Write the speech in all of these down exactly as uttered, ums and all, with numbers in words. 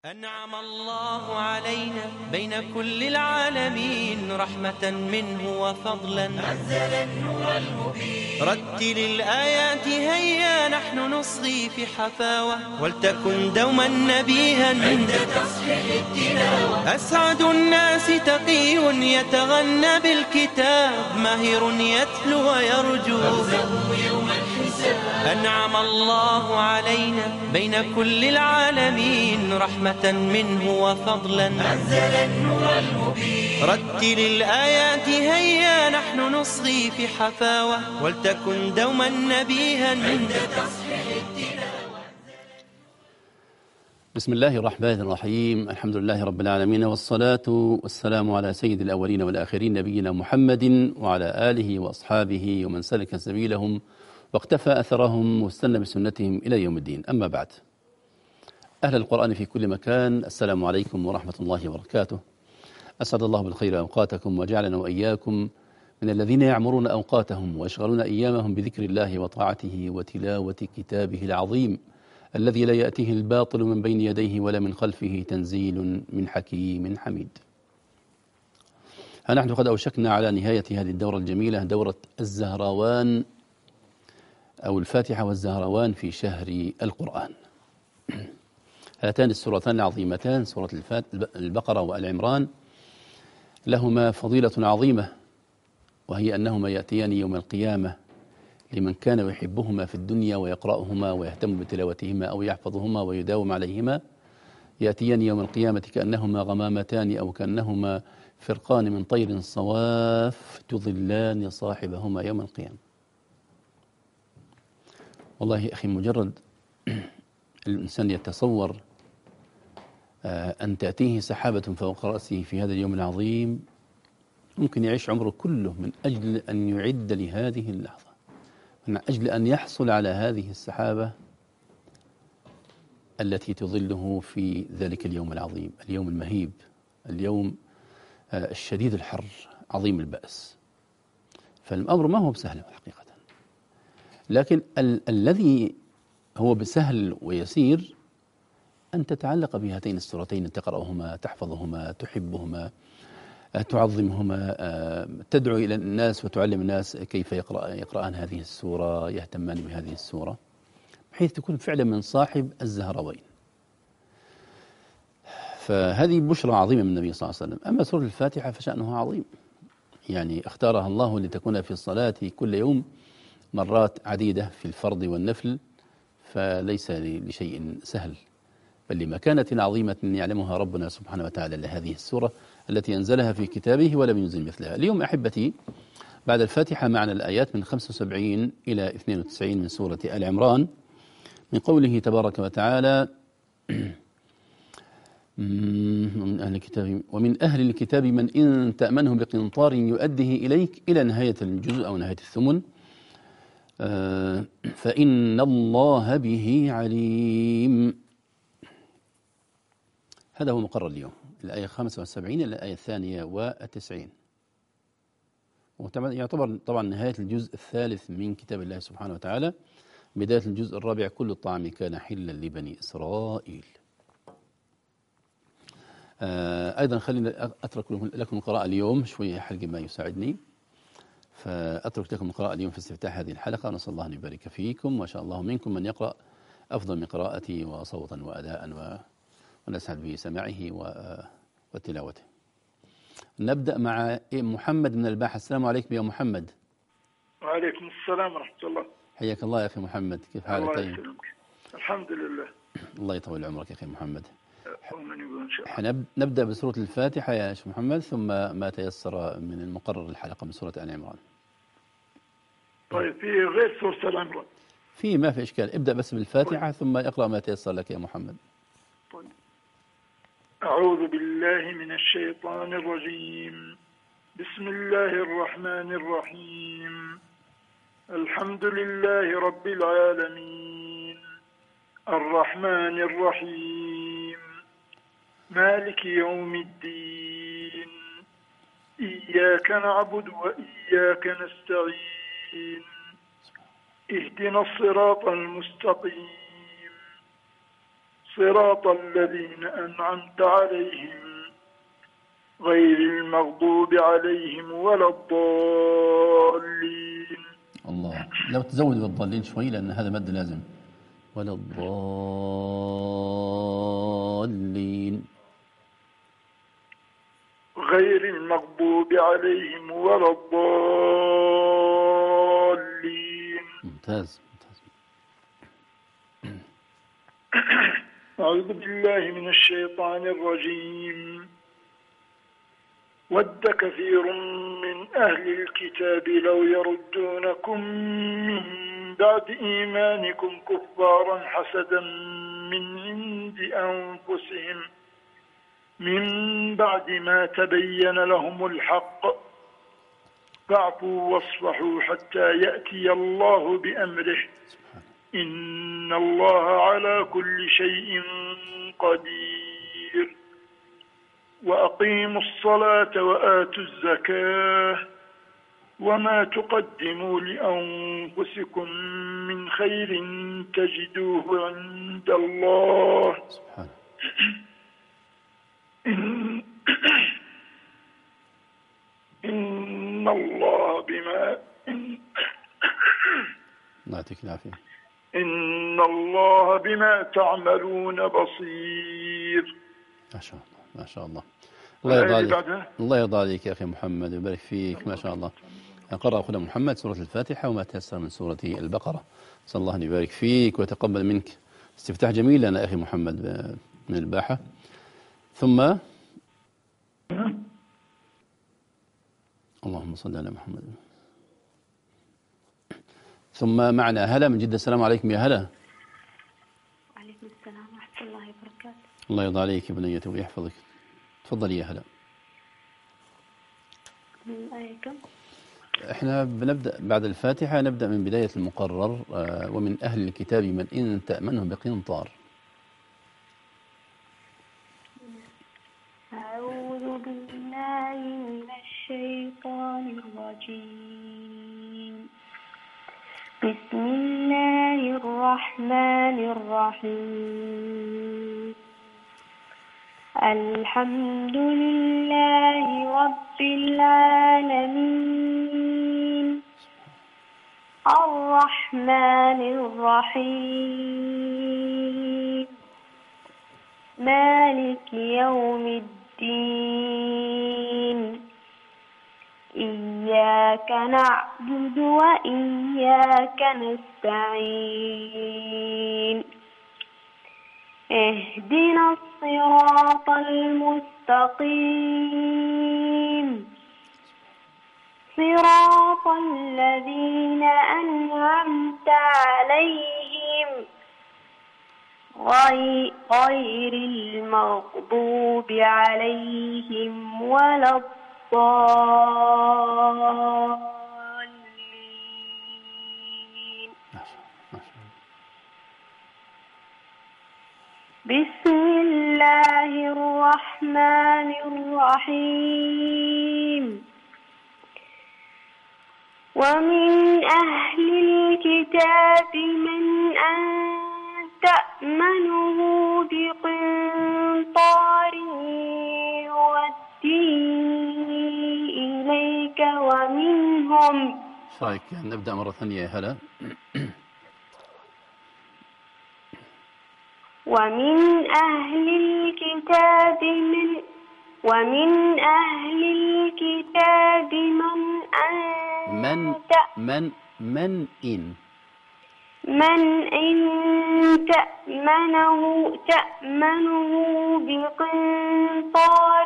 أنعم الله علينا بين كل العالمين رحمة منه وفضلا، أنزل النور المبين. رتل الآيات هيا نحن نصغي في حفاوة، ولتكن دوما نبيها عند تصحيح التلاوة. أسعد الناس تقي يتغنى بالكتاب، ماهر يتلو ويرجو يوم الحساب. أنعم الله علينا بين كل العالمين رحمة منه وفضلا، أنزل النور المبين. رتل الآيات هيا نحن نصغي في حفاوة، ولتكن دوما نبيها عند تصحيح التلاوة. بسم الله الرحمن الرحيم. الحمد لله رب العالمين، والصلاة والسلام على سيد الأولين والآخرين نبينا محمد وعلى آله وأصحابه ومن سلك سبيلهم واقتفى أثرهم واستنى بسنتهم إلى يوم الدين. أما بعد، أهل القرآن في كل مكان، السلام عليكم ورحمة الله وبركاته. أسعد الله بالخير أوقاتكم، وجعلنا وإياكم من الذين يعمرون أوقاتهم ويشغلون أيامهم بذكر الله وطاعته وتلاوة كتابه العظيم الذي لا يأتيه الباطل من بين يديه ولا من خلفه، تنزيل من حكيم حميد. ها نحن قد أوشكنا على نهاية هذه الدورة الجميلة، دورة الزهراوان أو الفاتحة والزهراوان في شهر القرآن. هاتان السورتان العظيمتان، سورة البقرة وآل عمران، لهما فضيلة عظيمة، وهي أنهما يأتيان يوم القيامة لمن كان يحبهما في الدنيا ويقرأهما ويهتم بتلاوتهما أو يحفظهما ويداوم عليهما، يأتيان يوم القيامة كأنهما غمامتان أو كأنهما فرقان من طير صواف تظلان صاحبهما يوم القيامة. والله يا أخي، مجرد الإنسان يتصور أن تأتيه سحابة فوق رأسه في هذا اليوم العظيم، ممكن يعيش عمره كله من أجل أن يعد لهذه اللحظة، من أجل أن يحصل على هذه السحابة التي تظله في ذلك اليوم العظيم، اليوم المهيب، اليوم الشديد الحر عظيم البأس. فالأمر ما هو بسهل حقيقة، لكن ال- الذي هو بسهل ويسير أن تتعلق بهاتين السورتين، تقرأهما، تحفظهما، تحبهما، تعظمهما، تدعو إلى الناس وتعلم الناس كيف يقرأ يقرأان هذه السورة، يهتمان بهذه السورة، بحيث تكون فعلا من صاحب الزهراوين. فهذه بشرى عظيمة من النبي صلى الله عليه وسلم. أما سورة الفاتحة فشأنها عظيم، يعني اختارها الله لتكون في الصلاة كل يوم مرات عديدة في الفرض والنفل، فليس لشيء سهل، بل لمكانة عظيمة يعلمها ربنا سبحانه وتعالى لهذه السورة التي أنزلها في كتابه ولم ينزل مثلها. اليوم أحبتي، بعد الفاتحة معنا الآيات من خمسة وسبعين إلى اثنين وتسعين من سورة آل عمران، من قوله تبارك وتعالى: من أهل الكتاب ومن أهل الكتاب من إن تأمنه بقنطار يؤديه إليك، إلى نهاية الجزء أو نهاية الثمن، فإن الله به عليم. هذا هو مقرر اليوم، الآية خمسة وسبعين إلى الآية الثانية والتسعين، يعتبر طبعا نهاية الجزء الثالث من كتاب الله سبحانه وتعالى، بداية الجزء الرابع: كل الطعام كان حلا لبني إسرائيل. أيضا خلينا أترك لكم القراءة اليوم، شوية حلقة ما يساعدني، فأترك لكم القراءة اليوم في استفتاح هذه الحلقة. نسأل الله أن يبارك فيكم، وما شاء الله منكم من يقرأ أفضل من قراءتي وصوتا وأداء، و... ونسعد بسماعه وتلاوته. نبدأ مع محمد من الباحة. السلام عليكم يا محمد. وعليكم السلام ورحمة الله. حياك الله يا أخي محمد، كيف حالك؟ الله طيب، يسلمك. الحمد لله. الله يطول عمرك يا أخي محمد. إن شاء الله. نبدأ بسورة الفاتحة يا شيخ محمد، ثم ما تيسر من المقرر الحلقة من سورة آل عمران. طيب، في غير سورة آل عمران؟ في، ما في إشكال، ابدأ بس بالفاتحة. طيب. ثم اقرأ ما تيسر لك يا محمد. طيب. أعوذ بالله من الشيطان الرجيم. بسم الله الرحمن الرحيم. الحمد لله رب العالمين، الرحمن الرحيم، مالك يوم الدين، إياك نعبد وإياك نستعين، اهدنا الصراط المستقيم، صراط الذين أنعمت عليهم غير المغضوب عليهم ولا الضالين. الله، لو تزود بالضالين شوي لأن هذا مد لازم. ولا الضالين. غير المغضوب عليهم ولا الضالين. ممتاز ممتاز. أعوذ بالله من الشيطان الرجيم. ود كثير من أهل الكتاب لو يردونكم من بعد إيمانكم كفارا حسدا من عند أنفسهم من بعد ما تبين لهم الحق فاعفوا واصفحوا حتى يأتي الله بأمره إن الله على كل شيء قدير. وأقيموا الصلاة وآتوا الزكاة وما تقدموا لأنفسكم من خير تجدوه عند الله إن, إن الله بما إن يعطيك العافية. إن الله بما تعملون بصير. ما شاء الله ما شاء الله. الله يرضى عليك. الله يرضى عليك يا أخي محمد ويبارك فيك. ما شاء الله. قرأ أخونا محمد سورة الفاتحة وما تيسر من سورة البقرة. صلى الله أن يبارك فيك ويتقبل منك استفتاح جميل لنا أخي محمد من الباحة. ثم اللهم صل على محمد. ثم معنا هلا من جدة. السلام عليكم يا هلا. وعليكم السلام ورحمة الله وبركاته. الله يرضى عليك يا بنيتي ويحفظك. تفضلي يا هلا. من آية كم؟ احنا بنبدأ بعد الفاتحة، نبدأ من بداية المقرر. ومن أهل الكتاب من إن تأمنه بقنطار. أعوذ بالله من الشيطان الرجيم. بسم الله الرحمن الرحيم. الحمد لله رب العالمين الرحمن الرحيم مالك يوم الدين إياك نعبد وإياك نستعين اهدنا الصراط المستقيم صراط الذين أنعمت عليهم غير المغضوب عليهم ولا الضالين. بسم الله الرحمن الرحيم. ومن أهل الكتاب من أن تأمنه بقنطار يؤديه إليك ومنهم. شايك نبدأ مرة ثانية هلا. ومن أهل الكتاب من ومن أهل الكتاب من أن من من من إن من إن تأمنه تأمنه بقنطار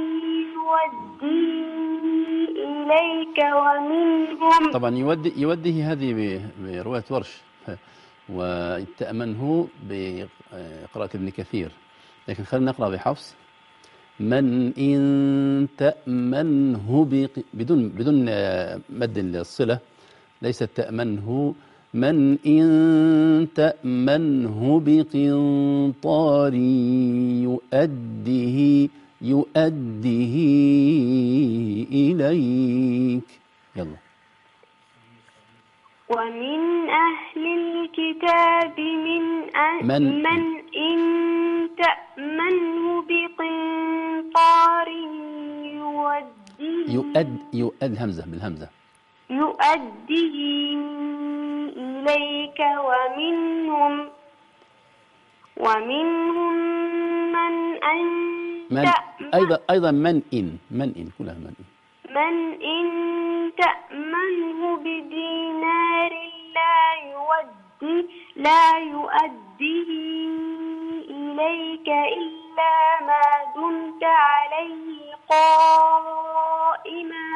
يوديه إليك ومنهم. طبعا يودي يوديه هذه برواية ورش، وتأمنه بقراءة ابن كثير، لكن خلينا نقرأ بحفص. من إن تأمنه بق... بدون بدون مد الصلة، ليس تأمنه. من إن تأمنه بقنطار يؤديه يؤديه إليك. يلا. ومن أهل الكتاب من أن من من إن تأمنه بقنطار يؤديه يؤد يؤد همزة بالهمزة يؤديه إليك ومنهم ومنهم من أن من أيضا أيضا من إن من إن كلها من إن من إن تأمنه بدينار لا يؤدي لا يؤديه إليك إلا ما دمت عليه قائما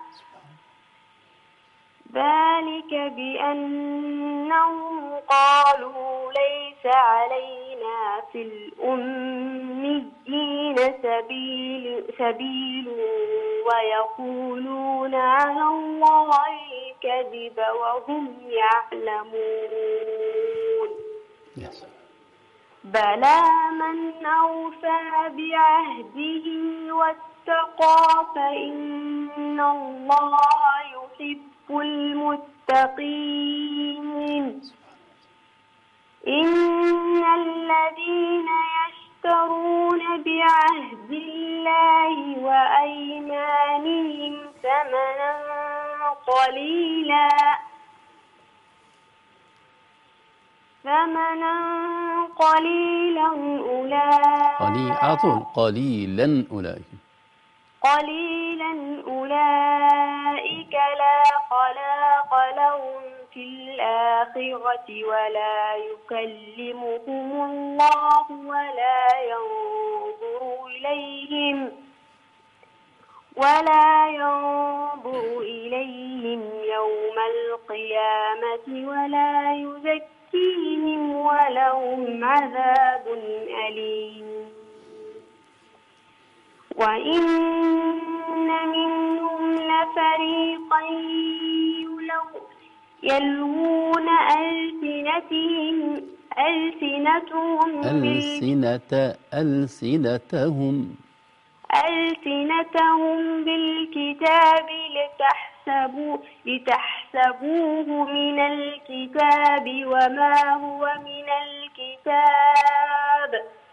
ذلك بأنهم قالوا ليس علينا في الأميين سبيل, سبيل ويقولون على الله الكذب وهم يعلمون yes. بلى من أوفى بعهده واتقى فإن الله يحب المتقين إن الذين يشترون بعهد الله وأيمانهم ثمنا قليلا ثمنا قليلا أولئك قليل على طول قليلا أولئك قليلا أولئك لا خلاق لهم في الآخرة ولا يكلمهم الله ولا ينظر إليهم ولا ينظر إليهم يوم القيامة ولا يزكيهم ولهم عذاب أليم وإن منهم لفريقا يلوون ألسنتهم ألسنتهم ألسنة ألسنتهم ألسنتهم بالكتاب لتحسبوا لتحسبوه من الكتاب وما هو من الكتاب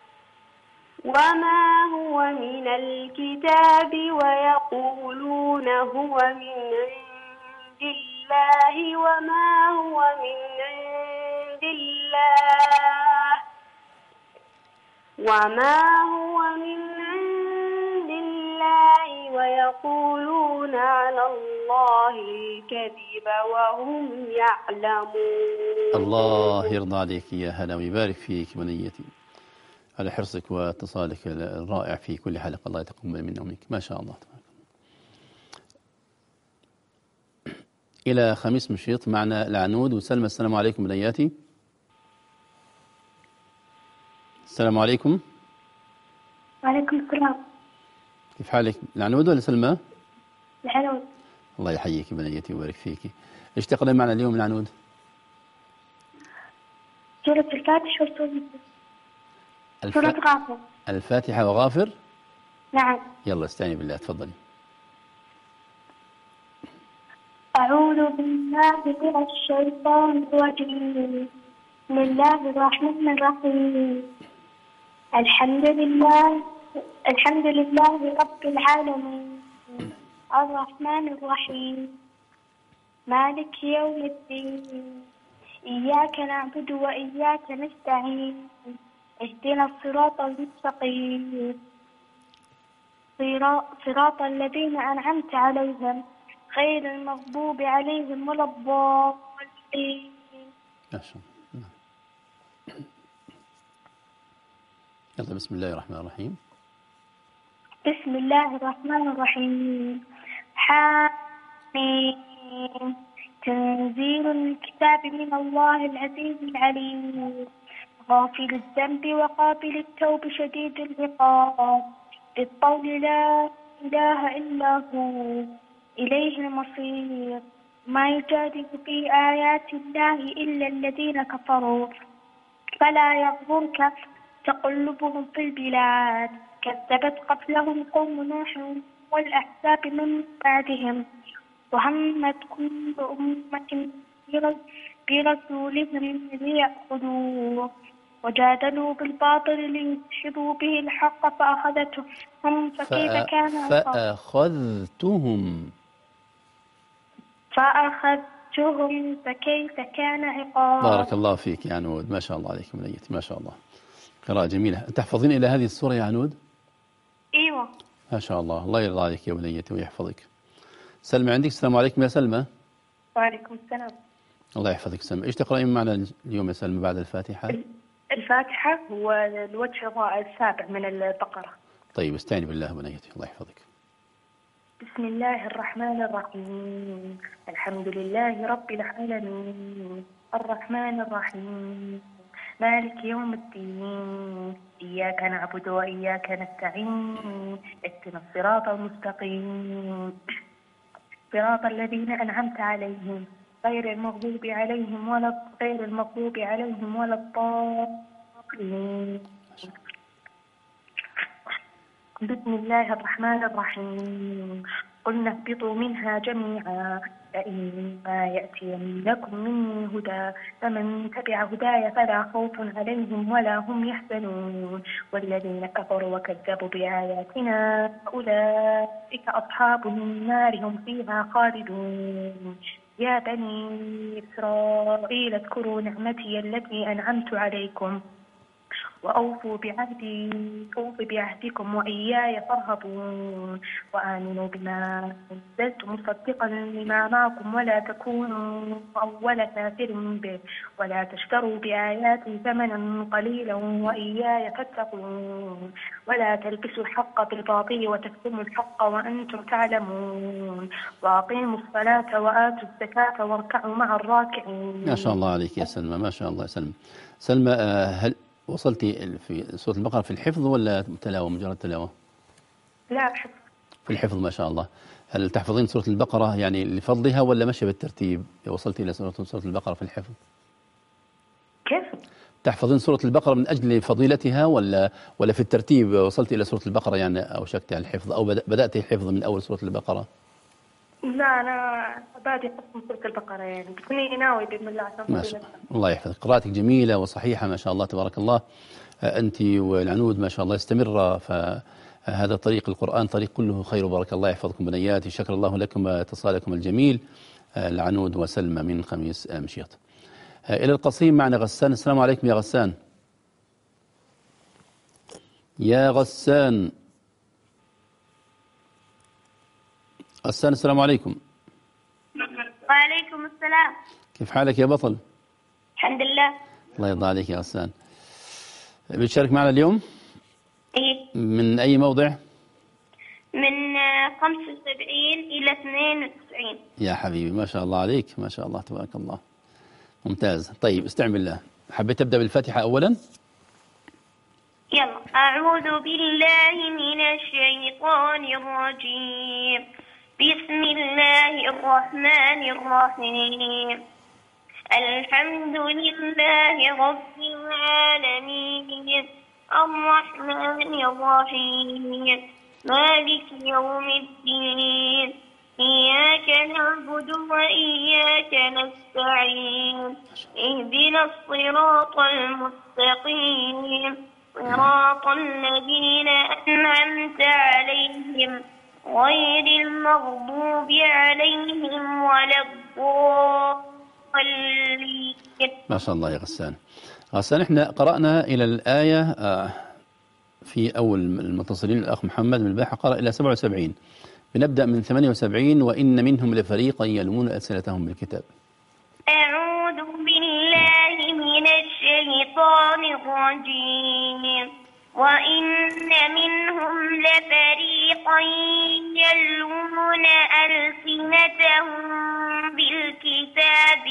وما هو من الكتاب ويقولون هو من عند الله وما هو من عند الله وما هو من عند الله ويقولون على الله الكذب وهم يعلمون. الله يرضى عليك يا هلا ويبارك فيك بنيتي على حرصك واتصالك الرائع في كل حلقة. الله يتقبل منا ومنك ما شاء الله. إلى خميس مشيط معنا العنود وسلمى. السلام عليكم بنياتي. السلام عليكم. وعليكم السلام. كيف حالك العنود ولا سلمى؟ العنود. الله يحييك بنيتي ويبارك فيك. ايش تقرأ معنا اليوم العنود؟ سورة الفاتحة وسورة الف... سورة غافر. الفاتحة وغافر؟ نعم. يلا استعيني بالله تفضلي. أعوذ بالله من الشيطان الرجيم. بسم الله الرحمن الرحيم. الحمد لله الحمد لله رب العالمين الرحمن الرحيم مالك يوم الدين إياك نعبد وإياك نستعين اهدنا الصراط المستقيم صراط الذين أنعمت عليهم غير المغضوب عليهم ولا الضالين. يلا بسم الله الرحمن الرحيم. بسم الله الرحمن الرحيم. حامين تنزيل الكتاب من الله العزيز العليم غافل الذنب وقابل التوب شديد العقاب بالطول لا إله إلا هو إليه المصير ما يجادل في آيات الله إلا الذين كفروا فلا يغررك تقلبهم في البلاد كذبت قبلهم قوم نوح والأحزاب من بعدهم وهمت كل أمة برسولهم ليأخذوه وجادلوا بالباطل ليدحضوا به الحق فأخذتهم فكيف كان عقاب. فأخذتهم فأخذتهم فكيف كان عقاب. بارك الله فيك يا عنود، ما شاء الله عليك بنيتي، ما شاء الله، قراءة جميلة. تحفظين إلى هذه السورة يا عنود؟ أيوة. ما شاء الله، الله يرضى عليك يا بنيتي ويحفظك. سلمى عندك. السلام عليكم يا سلمى. وعليكم السلام. الله يحفظك سلمى. إيش تقرأين معنا اليوم يا سلمى بعد الفاتحة؟ الفاتحة هو الوجه السابع من البقرة. طيب استعيني بالله بنيتي، الله يحفظك. بسم الله الرحمن الرحيم. الحمد لله رب العالمين الرحمن الرحيم مالك يوم الدين إياك نعبد وإياك نستعين اهدنا الصراط المستقيم صراط الذين أنعمت عليهم غير المغضوب عليهم ولا غير المغضوب عليهم ولا الضالين. بسم الله الرحمن الرحيم قلنا اهبطوا منها جميعا فإما يأتينكم مني هدى فمن تبع هداي فلا خوف عليهم ولا هم يحزنون والذين كفروا وكذبوا بآياتنا أولئك أصحاب النار هم فيها خالدون. يا بني إسرائيل اذكروا نعمتي التي أنعمت عليكم وأوفوا بعهدي أوف بعهدكم وإياي فارهبون وآمنوا بما أنزلت مصدقا لما معكم ولا تكونوا أول كافر به ولا تشتروا بآياتي ثمنا قليلا وإياي فاتقون ولا تلبسوا الحق بالباطل وتكتموا الحق وأنتم تعلمون وأقيموا الصلاة وآتوا الزكاة واركعوا مع الراكعين. ما شاء الله عليك يا سلمى، ما شاء الله يا سلمى. سلمى هل وصلتي في سورة البقرة في الحفظ ولا تلاوة مجرد تلاوة؟ لا حفظ. في الحفظ ما شاء الله. هل تحفظين سورة البقرة يعني لفضلها ولا ماشية بالترتيب؟ وصلتي إلى سورة سورة البقرة في الحفظ؟ كيف؟ تحفظين سورة البقرة من أجل فضيلتها ولا ولا في الترتيب وصلتي إلى سورة البقرة يعني أوشكتي على الحفظ أو بدأتي الحفظ من أول سورة البقرة؟ لا أنا بادي قسم سورة البقرة يعني بكوني ناوي بإذن الله عشان ما شاء الله. الله يحفظك، قراءتك جميلة وصحيحة ما شاء الله تبارك الله. أنت والعنود ما شاء الله استمر، فهذا طريق القرآن طريق كله خير وبارك الله يحفظكم بنياتي. شكر الله لكم اتصالكم الجميل العنود وسلمى من خميس مشيط. إلى القصيم معنا غسان. السلام عليكم يا غسان. يا غسان غسان السلام عليكم. وعليكم السلام. كيف حالك يا بطل؟ الحمد لله. الله يرضى عليك يا غسان. بتشارك معنا اليوم؟ إيه. من أي موضع؟ من خمسة وسبعين إلى اثنين وتسعين. يا حبيبي ما شاء الله عليك، ما شاء الله تبارك الله، ممتاز. طيب استعن بالله. حبيت تبدأ بالفاتحة أولا؟ يلا. أعوذ بالله من الشيطان الرجيم. بسم الله الرحمن الرحيم. الحمد لله رب العالمين الرحمن الرحيم مالك يوم الدين إياك نعبد وإياك نستعين اهدنا الصراط المستقيم صراط الذين أنعمت عليهم غير المغضوب عليهم ولا الضالين. ما شاء الله يا غسان. غسان احنا قرأنا إلى الآية في أول المتصلين الأخ محمد من الباحة قرأ إلى سبعة وسبعين. بنبدأ من ثمانية وسبعين. وإن منهم لفريقا يلمون ألسنتهم بالكتاب. أعوذ بالله من الشيطان الرجيم. وإن منهم لفريقا يلمون ألسنتهم بالكتاب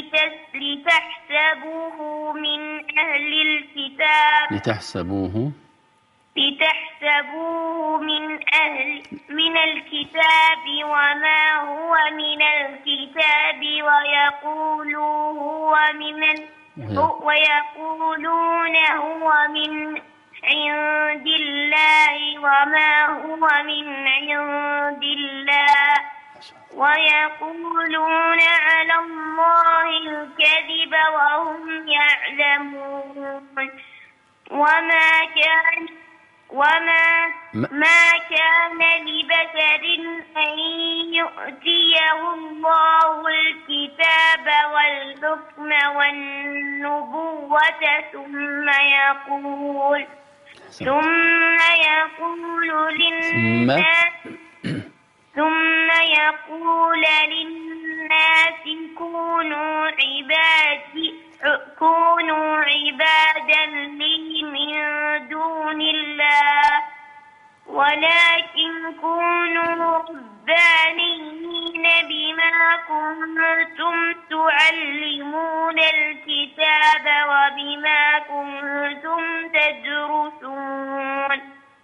لتحسبوه من أهل الكتاب لتحسبوه لتحسبوه من أهل من الكتاب وما هو من الكتاب ويقولوا هو من ويقولون هو من عند الله وما هو من عند الله ويقولون على الله الكذب وهم يعلمون وما كان وما ما كان لبشر أن يؤتيه الله الكتاب والحكم والنبوة ثم يقول ثم يقول للناس ثم يقول للناس كونوا عبادي كونوا عبادا لي من دون الله ولكن كونوا ربانيين بما كنتم تعلمون الكتاب وبما كنتم تدرسون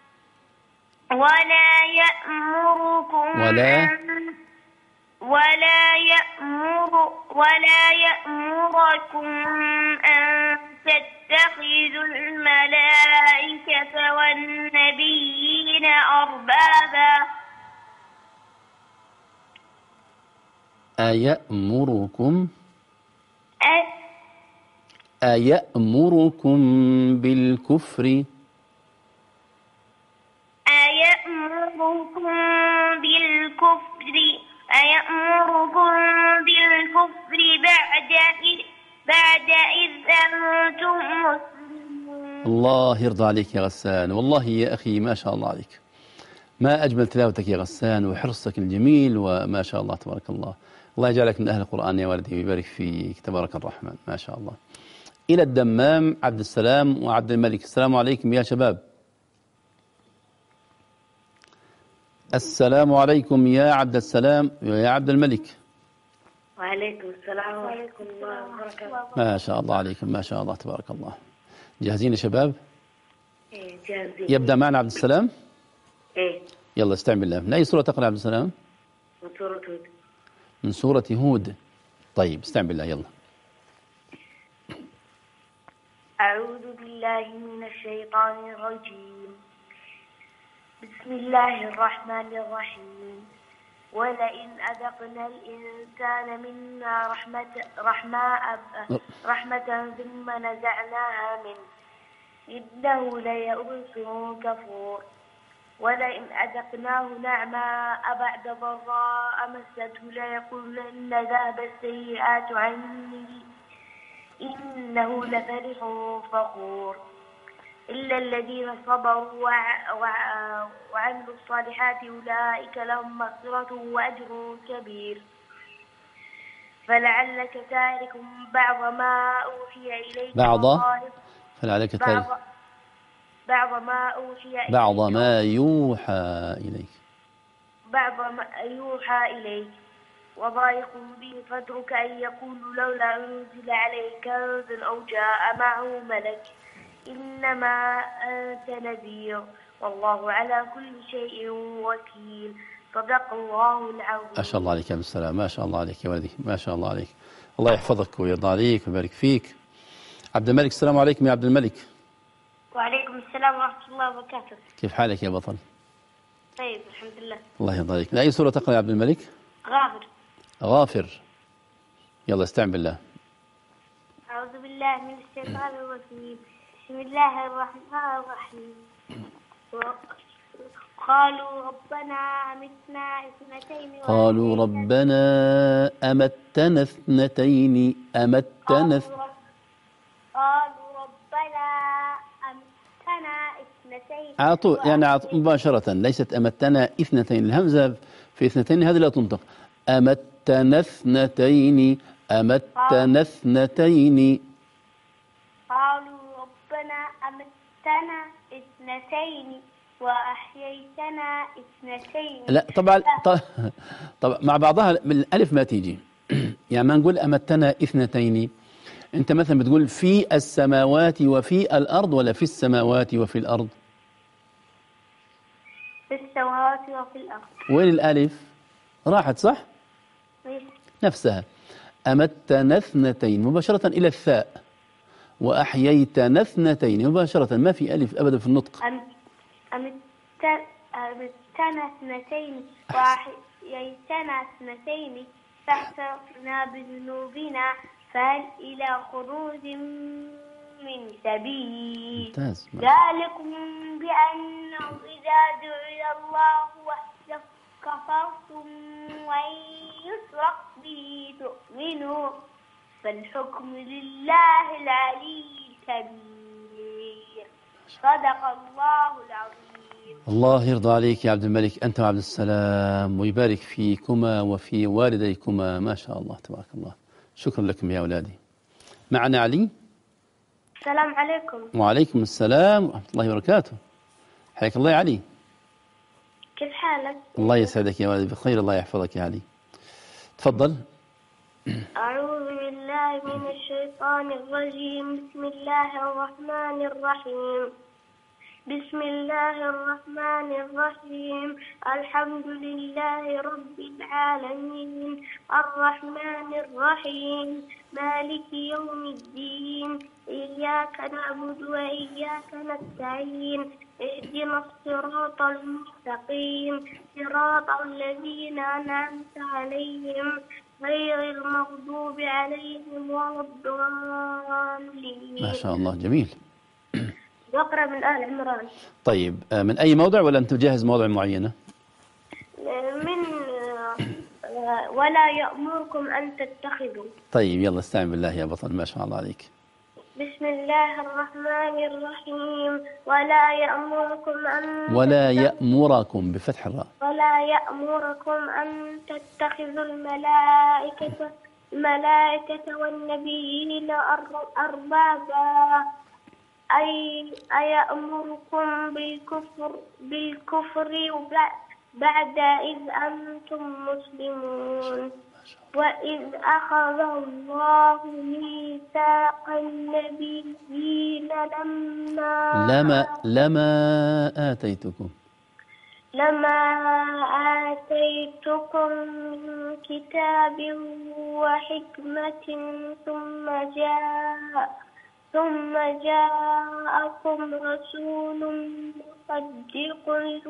ولا يأمركم ولا ولا يأمر ولا يأمركم أن تتخذوا الملائكة والنبيين أربابا أيأمركم أيأمركم بالكفر أيأمركم بالكفر أيأمركم بالكفر بعد إذ بعد إذ أنتم مسلمون. الله يرضى عليك يا غسان، والله يا أخي ما شاء الله عليك، ما أجمل تلاوتك يا غسان وحرصك الجميل وما شاء الله تبارك الله. الله يجعلك من أهل القرآن يا والدي ويبارك فيك تبارك الرحمن ما شاء الله. إلى الدمام عبد السلام وعبد الملك. السلام عليكم يا شباب. السلام عليكم يا عبد السلام ويا عبد الملك. وعليكم السلام ورحمة الله وبركاته. ما شاء الله عليكم ما شاء الله تبارك الله. جاهزين يا شباب؟ ايه جاهزين. يبدأ معنا عبد السلام؟ ايه. يلا استعن بالله. من أي سورة تقرأ عبد السلام؟ من سورة هود. من سورة هود. طيب استعن بالله يلا. أعوذ بالله من الشيطان الرجيم. بسم الله الرحمن الرحيم. ولئن أذقنا الإنسان منا رحمة رحماء رحمة ثم نزعناها منه إنه ليئوس كفور. ولئن أذقناه نعماء بعد ضراء مسته ليقولن ذهب السيئات عني إنه لفرح فخور. إلا الذين صبروا وع... وع... وعملوا الصالحات أولئك لهم مغفرة وأجر كبير. فلعلك تارك بعض ما أوحي إليك بعض فلعلك تارك بعض, بعض ما أوحي إليك بعض ما يوحى إليك بعض ما يوحى إليك وضايق به صدرك أن يقولوا لولا أنزل عليه كنز أو جاء معه ملك إنما أنت نذير والله على كل شيء وكيل. صدق الله العظيم. ما شاء الله عليك يا عبد السلام ما شاء الله عليك يا ولدي ما شاء الله عليك. الله يحفظك ويرضى عليك ويبارك فيك. عبد الملك. السلام عليكم يا عبد الملك. وعليكم السلام ورحمة الله وبركاته. كيف حالك يا بطل؟ طيب الحمد لله. الله يرضى عليك. من أي سورة تقرأ يا عبد الملك؟ غافر. غافر. يلا استعن بالله. أعوذ بالله من الشيطان الرجيم. بسم الله الرحمن الرحيم. قالوا ربنا أمتنا اثنتين قالوا ربنا أمتنا اثنتين أمتنا قالوا ربنا أمتنا اثنتين أعطوا يعني أعطوا مباشرة ليست أمتنا اثنتين. الهمزة في اثنتين هذه لا تنطق. أمتنا اثنتين أمتنا اثنتين. قالوا ربنا أمتنا اثنتين وأحييتنا اثنتين. لا طبعا طبعا مع بعضها الألف ما تيجي. يعني ما نقول أمتنا اثنتين. أنت مثلا بتقول في السماوات وفي الأرض ولا في السماوات وفي الأرض؟ في السماوات وفي الأرض. وين الألف؟ راحت صح؟ نفسها. أمتنا اثنتين مباشرة إلى الثاء وأحييتنا اثنتين مباشرة ما في ألف أبدا في النطق. أم أمت أمتنا اثنتين وأحييتنا اثنتين فاعترفنا بذنوبنا فهل إلى خروج من سبيل. ممتاز. ذلكم بأنه إذا دعي الله وحده كفرتم وإن يشرك به تؤمنوا فالحكم لله العلي الكبير. صدق الله العظيم. الله يرضى عليك يا عبد الملك أنت وعبد السلام ويبارك فيكما وفي والديكما، ما شاء الله تبارك الله. شكرا لكم يا أولادي. معنا علي. السلام عليكم. وعليكم السلام ورحمة الله وبركاته. حياك الله يا علي. كيف حالك؟ الله يسعدك يا ولدي بخير، الله يحفظك يا علي. تفضل. أعوذ بالله من الشيطان الرجيم. بسم الله الرحمن الرحيم. بسم الله الرحمن الرحيم. الحمد لله رب العالمين الرحمن الرحيم مالك يوم الدين إياك نعبد وإياك نستعين اهدنا الصراط المستقيم صراط الذين أنعمت عليهم غير المغضوب عليهم ولا الضالين. ما شاء الله جميل. واقرأ من آل عمران. طيب من أي موضع ولا أنت جاهز موضع معينة؟ من ولا يأمركم أن تتخذوا. طيب يلا استعن بالله يا بطل، ما شاء الله عليك. بسم الله الرحمن الرحيم. ولا يأمركم أن ولا يأمركم بفتح الراء. ولا يأمركم أن تتخذوا الملائكة الملائكة والنبيين أربابا أي أيأمركم بالكفر بالكفر بعد إذ أنتم مسلمون. وإذ أخذ الله ميثاق النبيين لما لما لما آتيتكم لما آتيتكم من كتاب وحكمة ثم جاء ثم جاءكم رسول مصدق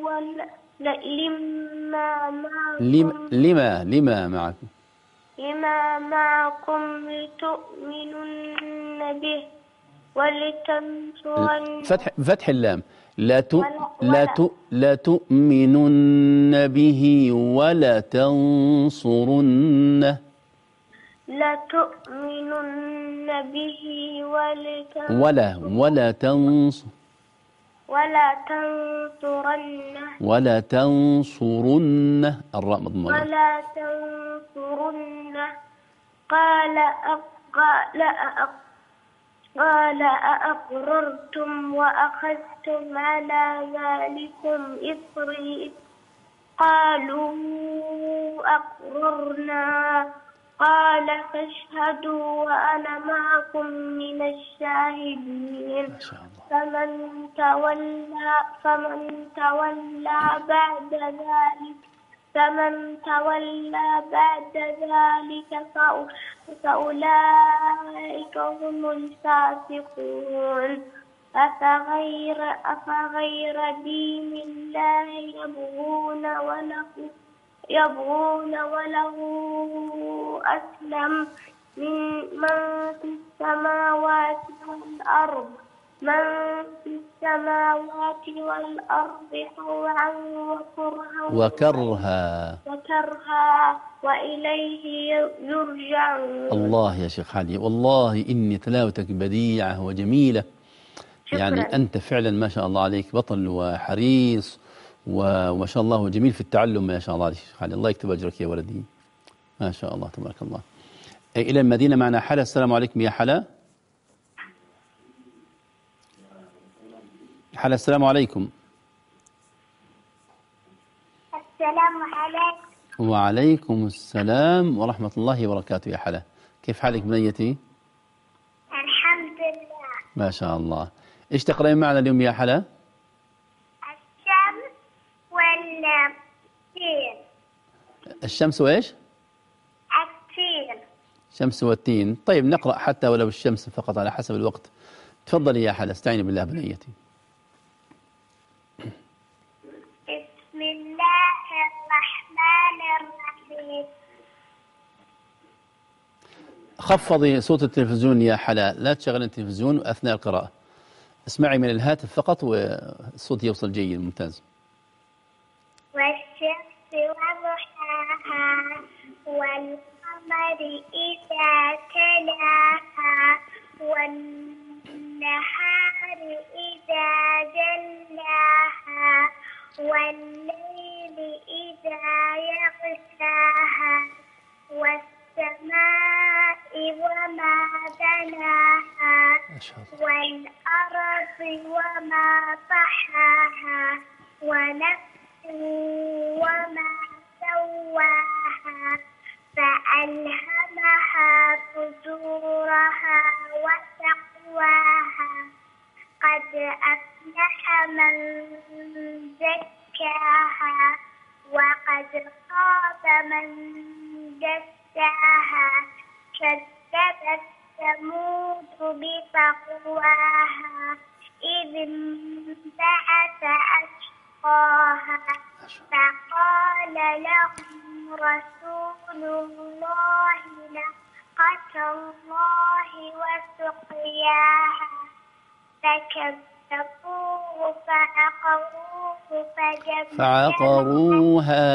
لما معكم لما لما معكم لما معكم لتؤمنن به ولتنصرن. فتح فتح اللام. لا ت لا ت لا تؤمنن به ولا تنصرنه. لا تؤمنن به ولتنصرنه ولا ولا تنصر ولا تنصرنه ولا تنصرنه الراء مضمومة. ولا تنصرنه قال قال قال أأقررتم وأخذتم على ذلكم إصري قالوا أقررنا قال فاشهدوا وأنا معكم من الشاهدين. فمن تولى فمن تولى بعد ذلك فمن تولى بعد ذلك فأولئك هم الفاسقون. أفغير أفغير دين الله يبغون وله يبغون وله أسلم من من في السماوات والأرض من في السماوات والأرض طوعا وكرها وكرها وكرها وإليه يرجعون. الله يا شيخ علي والله إني تلاوتك بديعة وجميلة. شكرا. يعني أنت فعلا ما شاء الله عليك بطل وحريص وما شاء الله جميل في التعلم ما شاء الله عليك شيخ علي. الله يكتب أجرك يا ولدي ما شاء الله تبارك الله. إلى المدينة معنا حلا. السلام عليكم يا حلا. حلا السلام عليكم. السلام عليكم. وعليكم السلام ورحمة الله وبركاته يا حلا. كيف حالك بنيتي؟ الحمد لله. ما شاء الله. إيش تقرأين معنا اليوم يا حلا؟ الشمس والتين. الشمس وإيش؟ التين. الشمس والتين. طيب نقرأ حتى ولو الشمس فقط على حسب الوقت. تفضلي يا حلا استعيني بالله بنيتي. بسم خفضي صوت التلفزيون يا حلا، لا تشغل التلفزيون أثناء القراءة، اسمعي من الهاتف فقط والصوت يوصل جيد ممتاز. والشمس وضحاها والقمر إذا تلاها والنهار إذا جلاها والليل إذا يغشاها والسماء وما بناها والأرض وما طحاها ونفس وما سواها فألهمها فجورها وتقواها قد أفلح من زكاها وقد خاب من دساها كذبت ثمود بطغواها إذ انبعث أشقاها فقال لهم رسول الله ناقة الله وسقياها فكذبوه فعقروه فدمدم فعقروها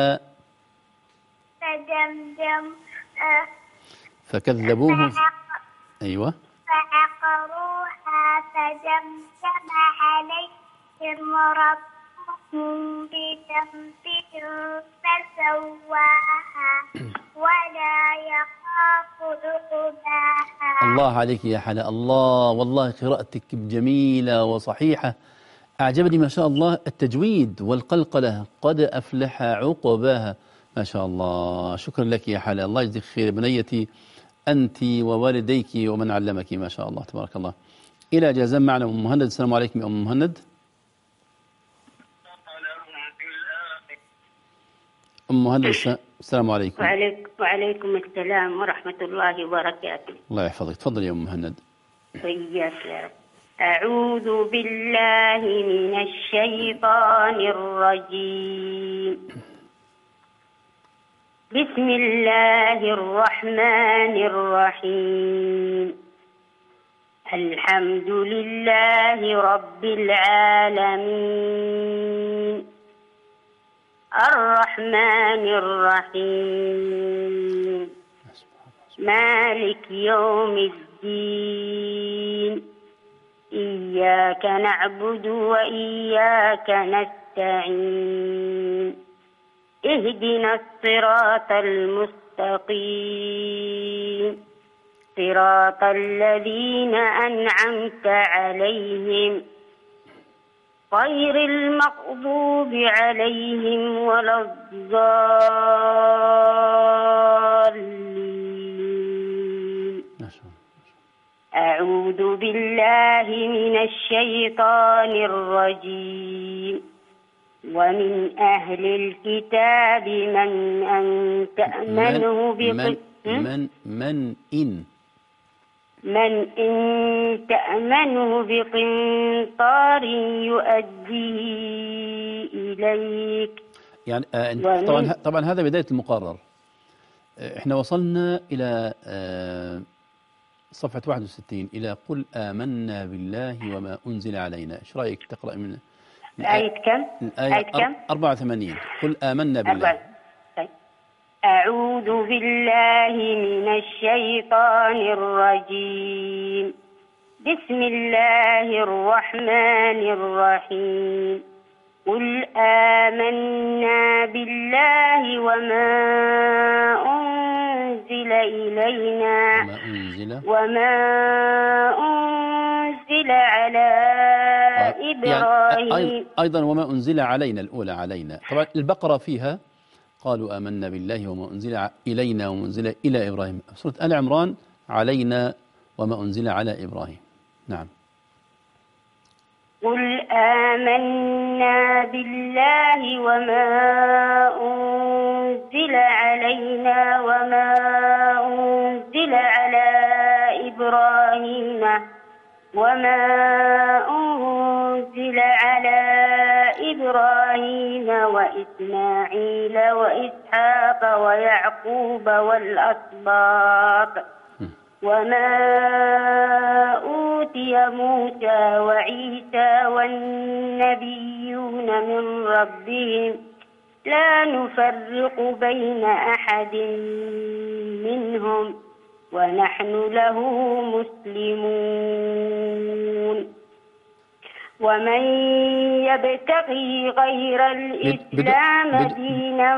فدمدم آه فكذبوه فعق- أيوة فعقروها فدمدم عليهم ربهم بذنبهم فسواها ولا يخاف عقباها. الله عليك يا حلا، الله والله قراءتك جميلة وصحيحة، أعجبني ما شاء الله التجويد والقلقلة، قد أفلح عقباها، ما شاء الله. شكرا لك يا حلا، الله يجزيك خير بنيتي أنت ووالديك ومن علمك، ما شاء الله تبارك الله. إلى جازم معنا أم مهند. السلام عليكم يا أم مهند. أم مهند السلام عليكم. وعليكم, وعليكم السلام ورحمة الله وبركاته. الله يحفظك، تفضل يا أم مهند. وإياك يا رب. أعوذ بالله من الشيطان الرجيم. بسم الله الرحمن الرحيم. الحمد لله رب العالمين الرحمن الرحيم مالك يوم الدين إياك نعبد وإياك نستعين اهدنا الصراط المستقيم صراط الذين أنعمت عليهم غير المغضوب عليهم ولا الضالين. أعوذ بالله من الشيطان الرجيم. ومن أهل الكتاب من أن تأمنه من من من إن من إن تأمنه بقنطار يؤديه إليك. يعني آه طبعا طبعا هذا بداية المقرر. آه احنا وصلنا إلى آه صفحة واحد وستين إلى قل آمنا بالله وما أنزل علينا. إيش رأيك تقرأ من آية كم؟ الآية كم؟ أربعة وثمانين. قل آمنا بالله. أعوذ بالله من الشيطان الرجيم. بسم الله الرحمن الرحيم. قل آمنا بالله وما أنزل إلينا وما أنزل, وما أنزل على إبراهيم يعني أيضا وما أنزل علينا الأولى علينا. طبعا البقرة فيها قالوا آمنا بالله وما أنزل إلينا وما أنزل إلى إبراهيم. سورة آل عمران علينا وما أنزل على إبراهيم. نعم. قل آمنا بالله وما أنزل علينا وما أنزل على إبراهيم وما أنزل على إبراهيم وإسماعيل وإسحاق ويعقوب والأسباط وما أوتي موسى وعيسى والنبيون من ربهم لا نفرق بين أحد منهم ونحن له مسلمون ومن يبتغي غير الإسلام دينا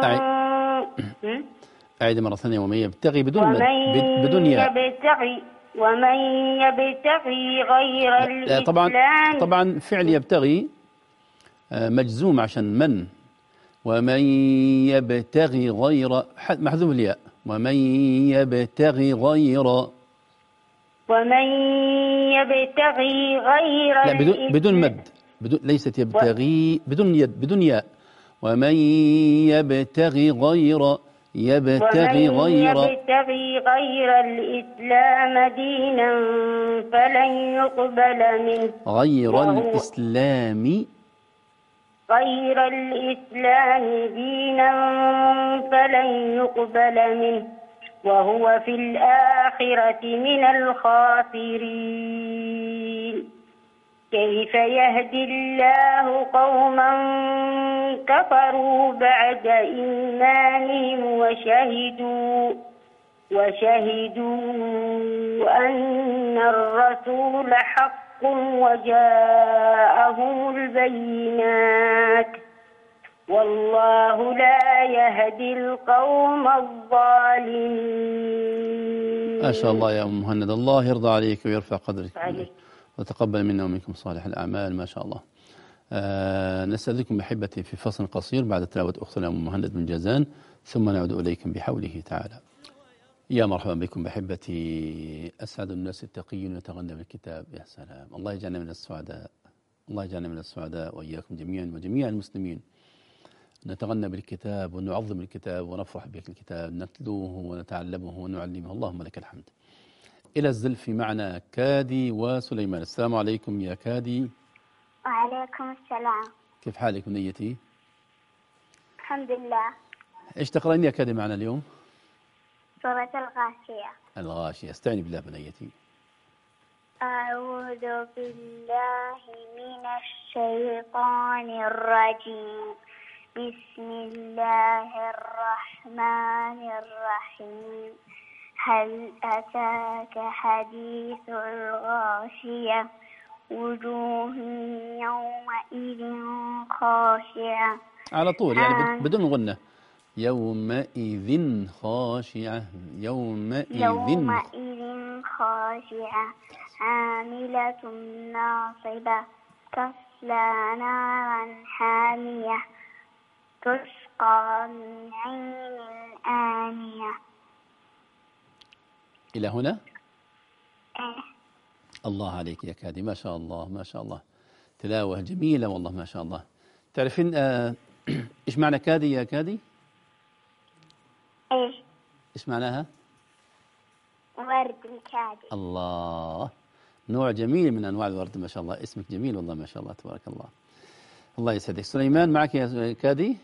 أعيد مرة ثانية. ومن يبتغي بدون ومن بدون ياء يبتغي ومن يبتغي غير الإسلام. طبعا طبعا فعل يبتغي مجزوم عشان من. ومن يبتغي غير محذوف الياء. ومن يبتغي غير ومن يبتغي غير لا بدون بدون مد بدون ليست يبتغي بدون يد بدون ياء. ومن يبتغي غير يبتغي غير يبتغي غير الإسلام دينا فلن يقبل منه غير الإسلام غير الإسلام دينا فلن يقبل منه وهو في الآخرة من الخاسرين. كيف يهدي الله قوما كفروا بعد إيمانهم وشهدوا وشهدوا أن الرسول حق وجاءهم البينات والله لا يهدي القوم الظالمين. ما شاء الله يا أم مهند، الله يرضى عليك ويرفع قدرك عليك. وتقبل منا ومنكم صالح الأعمال. ما شاء الله. آه نستأذنكم أحبتي في فصل قصير بعد تلاوة أختنا أم مهند من جازان، ثم نعود إليكم بحوله تعالى. يا مرحبا بكم بحبتي. أسعد الناس التقيون يتغنى بالكتاب. يا سلام، الله يجعلنا من السعداء، الله يجعلنا من السعداء وإياكم جميعا وجميع المسلمين. نتغنى بالكتاب ونعظم الكتاب ونفرح بالكتاب، نتلوه ونتعلمه ونعلمه. اللهم لك الحمد. إلى الزلف معنا كادي وسليمان. السلام عليكم يا كادي. وعليكم السلام. كيف حالك بنيتي؟ الحمد لله. إيش تقرأين يا كادي معنا اليوم؟ سورة الغاشية. الغاشية. استعني بالله بنيتي. أعوذ بالله من الشيطان الرجيم. بسم الله الرحمن الرحيم. هل أتاك حديث الغاشية وجوه يومئذ خاشعة. على طول يعني بدون غنة. يومئذ خاشعة. يومئذ يومئذ خاشعة عاملة ناصبة تصلى نارا حامية تسقى من عين آنية. إلى هنا؟ إيه. الله عليك يا كادي، ما شاء الله ما شاء الله، تلاوة جميلة والله ما شاء الله. تعرفين آه إيش معنى كادي يا كادي؟ إيه. إيش معناها؟ ورد الكادي. الله، نوع جميل من أنواع الورد ما شاء الله. اسمك جميل والله ما شاء الله تبارك الله. الله يسعدك. سليمان معك يا كادي.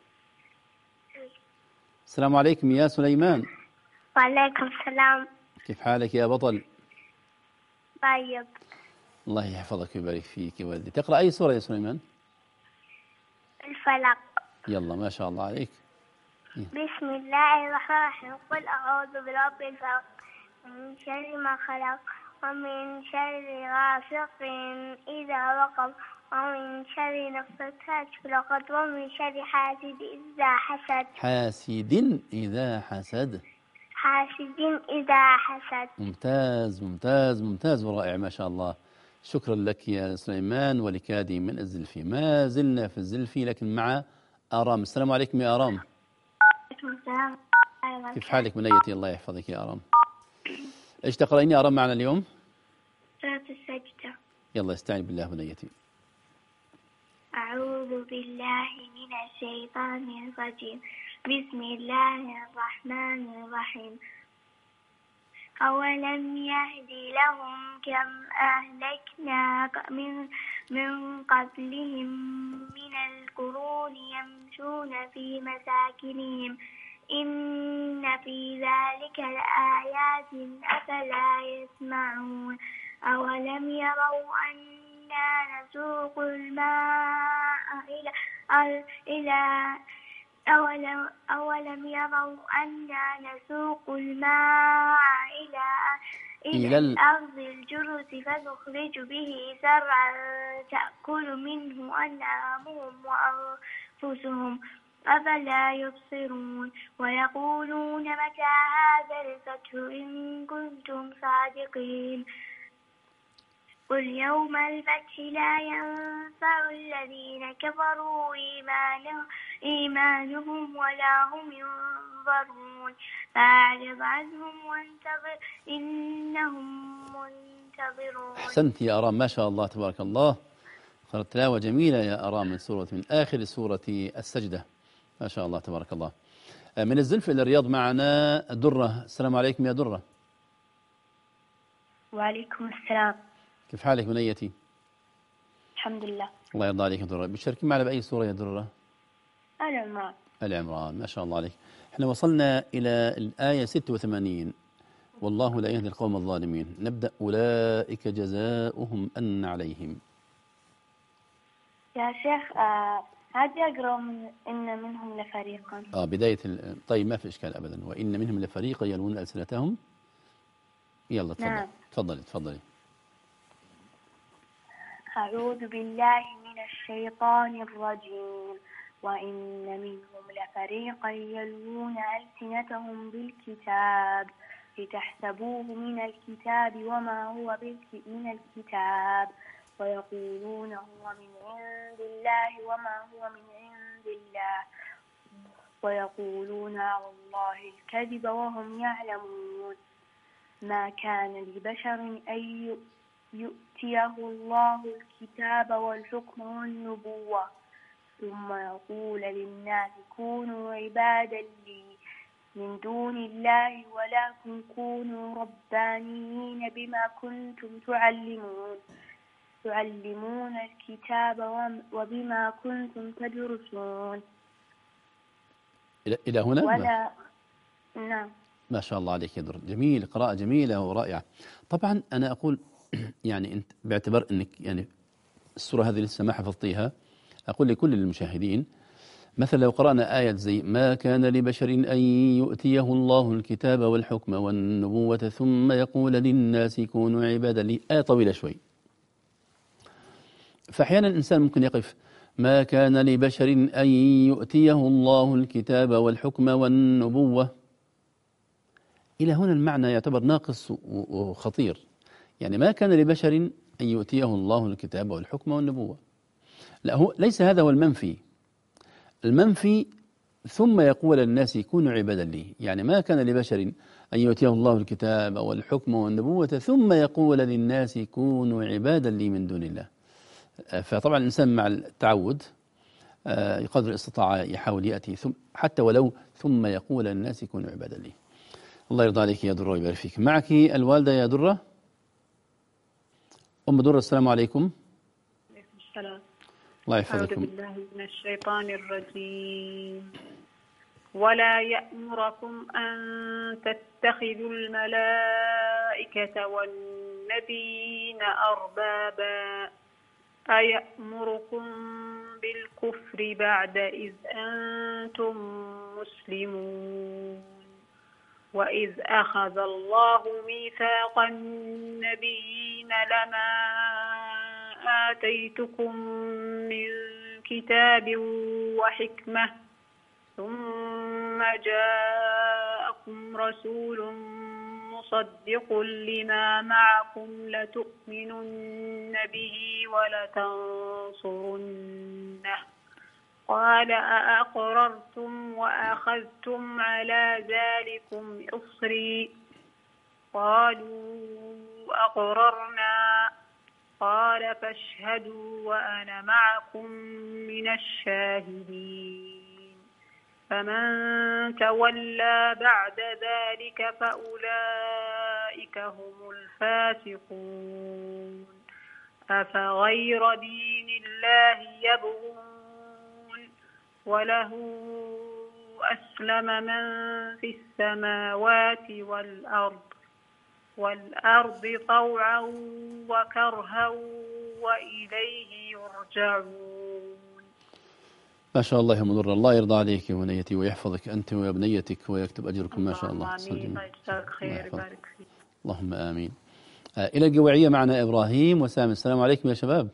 السلام عليكم يا سليمان. وعليكم السلام. كيف حالك يا بطل؟ طيب. الله يحفظك ويبارك فيك يا ولدي. تقرأ أي سورة يا سليمان؟ الفلق. يلا ما شاء الله عليك. بسم الله الرحمن الرحيم. قل أعوذ برب الفلق من شر ما خلق ومن شر غاسق إذا وقب ومن شر نفاثات في العقد ومن شر حاسد إذا حسد. حاسد إذا حسد. حاسد إذا حسد. ممتاز ممتاز ممتاز ورائع ما شاء الله. شكرا لك يا سليمان ولكادي من الزلفي. ما زلنا في الزلفي لكن مع آرام. السلام عليكم يا آرام. السلام. كيف حالك بنيتي؟ الله يحفظك يا آرام. إيش تقرأين يا آرام معنا اليوم؟ سورة السجدة. يلا استعين بالله بنيتي. أعوذ بالله من الشيطان الرجيم. بسم الله الرحمن الرحيم. أولم يهد لهم كم أهلكنا من من قبلهم من القرون يمشون في مساكنهم إن في ذلك لآيات أفلا يسمعون أولم يروا أنا نسوق الماء إلى إلى أولم, أولم يروا أنا نسوق الماء إلى إلى الأرض الجرز فنخرج به زرعا تأكل منه أنعامهم وأنفسهم أفلا يبصرون ويقولون متى هذا الفتح إن كنتم صادقين قل يوم الفتح لا ينفع الذين كفروا إيمانهم, إيمانهم ولا هم ينظرون فأعرض عنهم وانتظر إنهم منتظرون. أحسنت يا أرام، ما شاء الله تبارك الله، قرأت تلاوة جميلة يا أرام من سورة من آخر سورة السجدة، ما شاء الله تبارك الله. من الزلف إلى الرياض معنا درة. السلام عليكم يا درة. وعليكم السلام. كيف حالك بنيتي؟ الحمد لله. الله يرضى عليك يا درة. بتشاركين معنا بأي سورة يا درة؟ آل عمران. آل عمران، ما شاء الله عليك. احنا وصلنا إلى الآية ستة وثمانين، والله لا يهدي القوم الظالمين. نبدأ أولئك جزاؤهم أن عليهم. يا شيخ آه هذه أقرأ من إن منهم لفريقا. آه بداية ال... طيب ما في إشكال أبدا. وإن منهم لفريقا يلوون ألسنتهم. يلا تفضل. نعم. تفضلي تفضلي. أعوذ بالله من الشيطان الرجيم. وإن منهم لفريقا يلوون ألسنتهم بالكتاب لتحسبوه من الكتاب وما هو من الكتاب ويقولون هو من عند الله وما هو من عند الله ويقولون على الله الكذب وهم يعلمون. ما كان لبشر أن يؤتيه الله الكتاب والحكم والنبوة ثم يقول للناس كونوا عبادا لي من دون الله ولكن كونوا ربانيين بما كنتم تعلمون تعلمون الكتاب وبما كنتم تدرسون. إلى هنا؟ ولا نعم. ما شاء الله عليك يا در، جميل، قراءة جميلة ورائعة. طبعا أنا أقول يعني أنت باعتبار أنك يعني السورة هذه لسه ما حفظتيها، أقول لكل المشاهدين مثلا لو قرأنا آية زي ما كان لبشر أن يؤتيه الله الكتاب والحكم والنبوة ثم يقول للناس كونوا عبادا لي، آية طويلة شوي، فأحيانا الإنسان ممكن يقف ما كان لبشر أن يؤتيه الله الكتاب والحكم والنبوة، إلى هنا المعنى يعتبر ناقص وخطير. يعني ما كان لبشر أن يؤتيه الله الكتاب والحكم والنبوة، لا، هو ليس هذا هو المنفي. المنفي ثم يقول للناس كونوا عبادا لي، يعني ما كان لبشر أن يؤتيه الله الكتاب والحكم والنبوة ثم يقول للناس كونوا عبادا لي من دون الله. فطبعا الإنسان مع التعود قدر الاستطاعة يحاول يأتي ثم حتى ولو ثم يقول للناس كونوا عبادا لي. الله يرضى عليك يا درة ويبارك فيك. معك الوالدة يا درة. أم درة السلام عليكم. عليكم السلام. الله يحفظكم. أعوذ بالله من الشيطان الرجيم. ولا يأمركم أن تتخذوا الملائكة والنبيين أربابا أيأمركم بالكفر بعد إذ أنتم مسلمون. وإذ أخذ الله ميثاق النبيين لما آتيتكم من كتاب وحكمة ثم جاءكم رسول مصدق لما معكم لتؤمنن به ولتنصرنه قال أأقررتم وأخذتم على ذلكم إصري قالوا أقررنا قال فاشهدوا وأنا معكم من الشاهدين. فمن تولى بعد ذلك فأولئك هم الفاسقون. أفغير دين الله يبغون وله أسلم من في السماوات والأرض والأرض طوعا وكرها وإليه يرجعون. ما شاء الله يا منور، الله يرضى عليك يا بنيتي ويحفظك أنت وابنيتك ويكتب أجركم ما شاء الله. آمين. جزاك خير يبارك فيك. اللهم آمين. آه إلى الجوعية معنا إبراهيم وسامي. السلام عليكم يا شباب.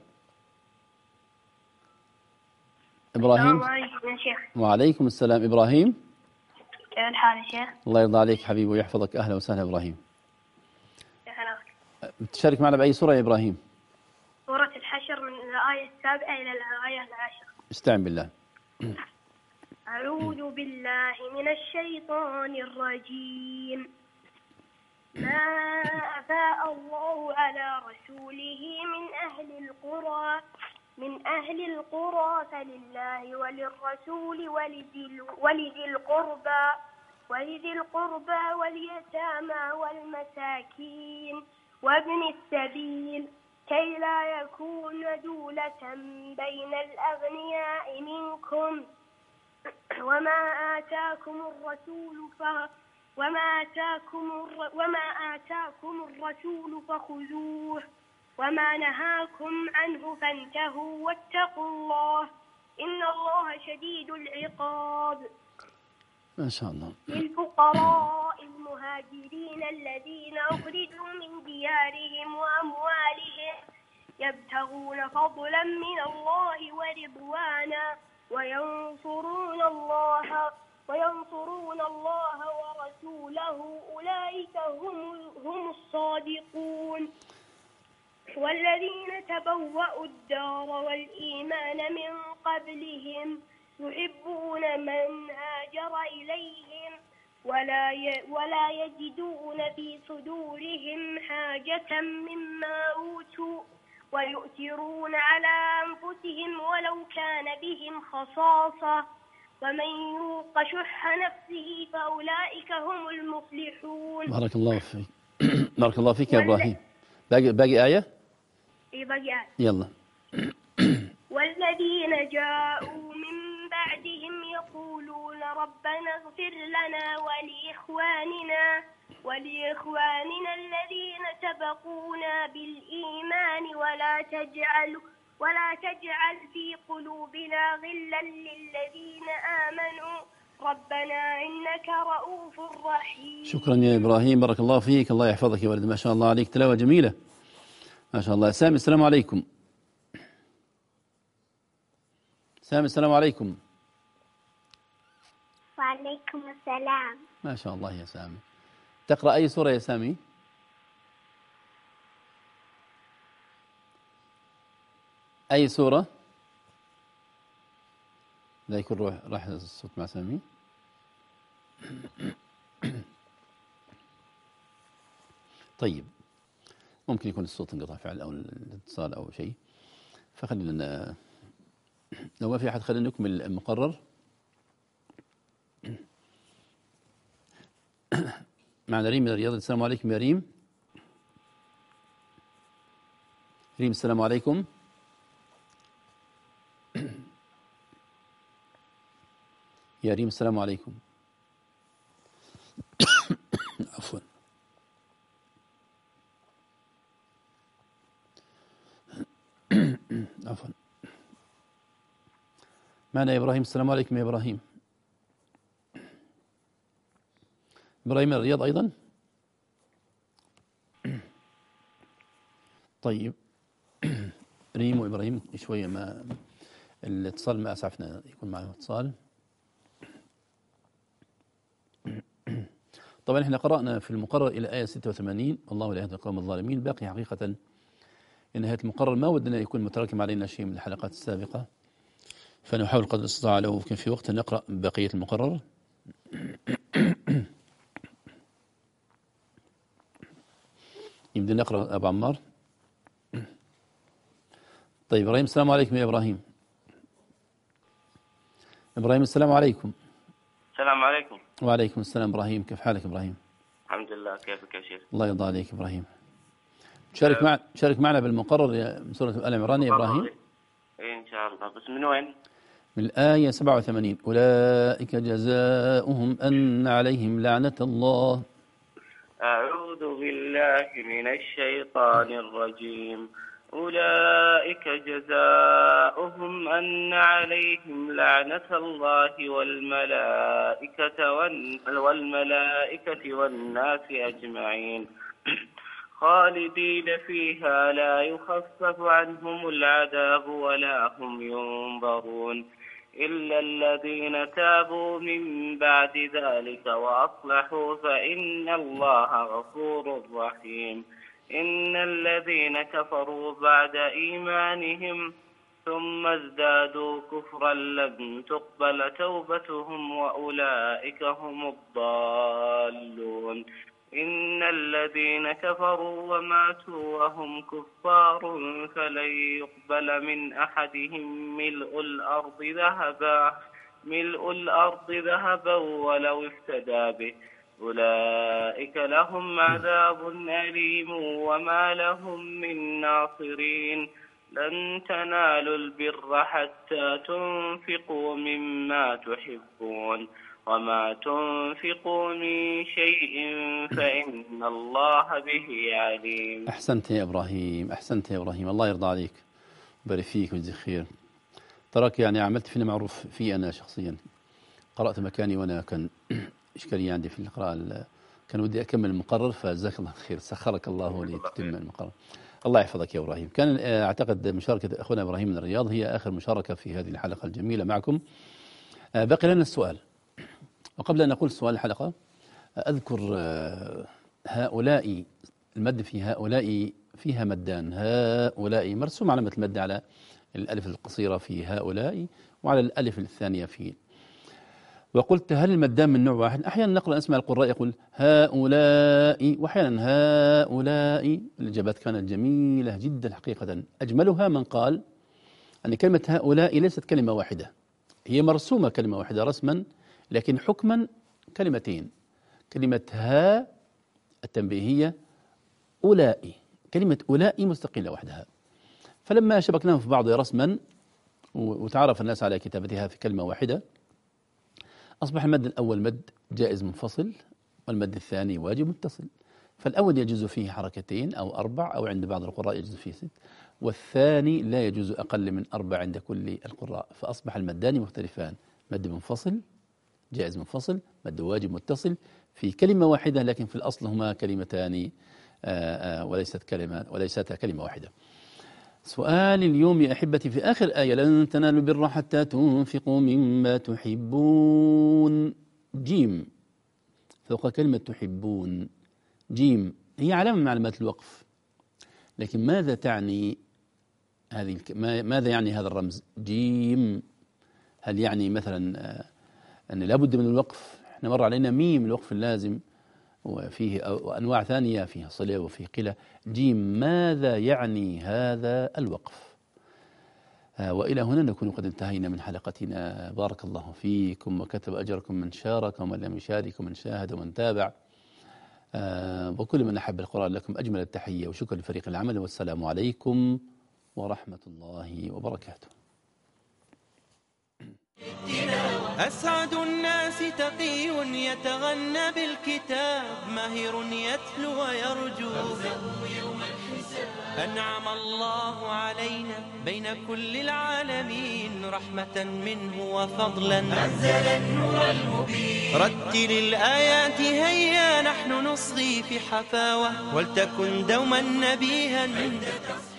إبراهيم. السلام عليكم يا شيخ. وعليكم السلام. إبراهيم كيف الحال يا شيخ؟ الله يرضى عليك حبيبي ويحفظك. أهلا وسهلا إبراهيم. كيف حالك؟ بتشارك معنا بأي سورة يا إبراهيم؟ سورة الحشر من الآية السابعة إلى الآية العاشرة. استعن بالله. أعوذ بالله من الشيطان الرجيم. ما أفاء الله على رسوله من أهل القرى من أهل القرى فلله وللرسول ولذي ولذي القربى ولذي القربى واليتامى والمساكين وابن السبيل كي لا يكون دولة بين الأغنياء منكم وما آتاكم الرسول ف وما آتاكم الر... وما آتاكم الرسول فخذوه وما نهاكم عنه فانتهوا واتقوا الله إن الله شديد العقاب. ما شاء الله. للفقراء المهاجرين الذين أخرجوا من ديارهم وأموالهم يبتغون فضلا من الله ورضوانا وينصرون الله وينصرون الله ورسوله أولئك هم هم الصادقون. والذين تبوأوا الدار والإيمان من قبلهم يحبون من هاجر إليهم ولا ولا يجدون في صدورهم حاجة مما أوتوا ويؤثرون على أنفسهم ولو كان بهم خصاصة ومن يوق شح نفسه فأولئك هم المفلحون. بارك الله فيك. بارك الله فيك يا إبراهيم. باقي باقي آية؟ إيه باقي آية. يلا. والذين جاءوا من بعدهم يقولون ربنا اغفر لنا ولإخواننا ولإخواننا الذين سبقونا بالإيمان ولا تجعل ولا تجعل في قلوبنا غلا للذين آمنوا ربنا إنك رؤوف رحيم. شكرا يا إبراهيم بارك الله فيك. الله يحفظك يا ولد. ما شاء الله عليك تلاوة جميلة ما شاء الله. سامي السلام عليكم. سامي السلام عليكم. وعليكم السلام. ما شاء الله يا سامي. تقرأ أي سورة يا سامي؟ أي سورة؟ لا يكون روح راح الصوت مع سامي. طيب ممكن يكون الصوت انقطع فعلا أو الاتصال أو شيء، فخلينا لو ما في أحد خلينا نكمل المقرر. معنا ريم من الرياض. السلام عليكم يا ريم. ريم السلام عليكم. يا ريم السلام عليكم. عفوا. عفوا. معنا إبراهيم. السلام عليكم يا إبراهيم. إبراهيم من الرياض أيضا. طيب ريم وإبراهيم شوية ما الاتصال ما أسعفنا يكون معه اتصال. طبعا احنا قرأنا في المقرر إلى آية ستة وثمانين والله لا يهدي القوم الظالمين. باقي حقيقة إن نهاية المقرر ما ودنا يكون متراكم علينا شيء من الحلقات السابقة، فنحاول قدر الاستطاعة لو كان في وقت نقرأ بقية المقرر. يمكن نقرأ أبو عمار. طيب إبراهيم السلام عليكم يا إبراهيم. إبراهيم السلام عليكم. السلام عليكم. وعليكم السلام. إبراهيم كيف حالك إبراهيم؟ الحمد لله. كيفك يا شيخ؟ الله يرضى عليك إبراهيم. شارك مع شارك معنا بالمقرر يا سورة آل عمران يا إبراهيم. إيه إن شاء الله. بس من وين؟ من الآية سبعة وثمانين: أولئك جزاؤهم أن عليهم لعنة الله. أعوذ بالله من الشيطان الرجيم. أولئك جزاؤهم أن عليهم لعنة الله والملائكة والملائكة والناس أجمعين خالدين فيها لا يخفف عنهم العذاب ولا هم ينظرون إلا الذين تابوا من بعد ذلك وأصلحوا فإن الله غفور رحيم. إن الذين كفروا بعد إيمانهم ثم ازدادوا كفرا لم تقبل توبتهم وأولئك هم الضالون. إن الذين كفروا وماتوا وهم كفار فلن يقبل من أحدهم ملء الأرض ذهبا ملء الأرض ذهبا ولو افتدى به أولئك لهم عذاب أليم وما لهم من ناصرين. لن تنالوا البر حتى تنفقوا مما تحبون وما تنفقوا من شيء فإن الله به عليم. أحسنت يا إبراهيم، أحسنت يا إبراهيم، الله يرضى عليك ويبارك فيك ويجزيك خير. تراك يعني عملت فينا معروف في أنا شخصيا، قرأت مكاني وأنا كان إشكالية عندي في القراءة، كان ودي أكمل المقرر، فجزاك الله خير، سخرك الله لتتم المقرر. الله يحفظك يا إبراهيم. كان أعتقد مشاركة أخونا إبراهيم من الرياض هي آخر مشاركة في هذه الحلقة الجميلة معكم. بقي لنا السؤال، وقبل أن نقول سؤال الحلقة أذكر هؤلاء، المد في هؤلاء فيها مدان، هؤلاء مرسوم علامة المد على الألف القصيرة في هؤلاء وعلى الألف الثانية في. وقلت هل المدان من نوع واحد؟ أحيانا نقرأ أسماء القراء يقول هؤلاء وأحيانا هؤلاء. الإجابات كانت جميلة جدا حقيقة، أجملها من قال أن كلمة هؤلاء ليست كلمة واحدة، هي مرسومة كلمة واحدة رسما، لكن حكما كلمتين. كلمة ها التنبيهية، أولئي، كلمة أولئي مستقلة وحدها. فلما شبكناهم في بعض رسما وتعرف الناس على كتابتها في كلمة واحدة، أصبح المد الأول مد جائز منفصل، والمد الثاني واجب متصل. فالأول يجوز فيه حركتين أو أربع، أو عند بعض القراء يجوز فيه ست، والثاني لا يجوز أقل من أربع عند كل القراء. فأصبح المدان مختلفان، مد منفصل جائز منفصل، مد واجب متصل في كلمة واحدة، لكن في الأصل هما كلمتان وليست كلمة وليستا كلمة واحدة. سؤال اليوم يا أحبتي في آخر آية: لن تنالوا البر حتى تنفقوا مما تحبون. جيم فوق كلمة تحبون، جيم هي علامة من علامات الوقف، لكن ماذا تعني هذه؟ ماذا يعني هذا الرمز جيم؟ هل يعني مثلا أن لابد من الوقف؟ احنا مر علينا ميم الوقف اللازم، وفيه أنواع ثانية فيها صلة وفيه قلة. جيم ماذا يعني هذا الوقف؟ آه وإلى هنا نكون قد انتهينا من حلقتنا. بارك الله فيكم وكتب أجركم من شارك ومن لم يشارك ومن شاهد ومن تابع، آه وكل من أحب القرآن لكم أجمل التحية وشكر لفريق العمل، والسلام عليكم ورحمة الله وبركاته. أسعد الناس تقي يتغنى بالكتاب، ماهر يتلو ويرجو أنعم الله علينا بين كل العالمين رحمة منه وفضلا، أنزل النور المبين. رتل الآيات هيا نحن نصغي في حفاوة، ولتكن دوما نبيها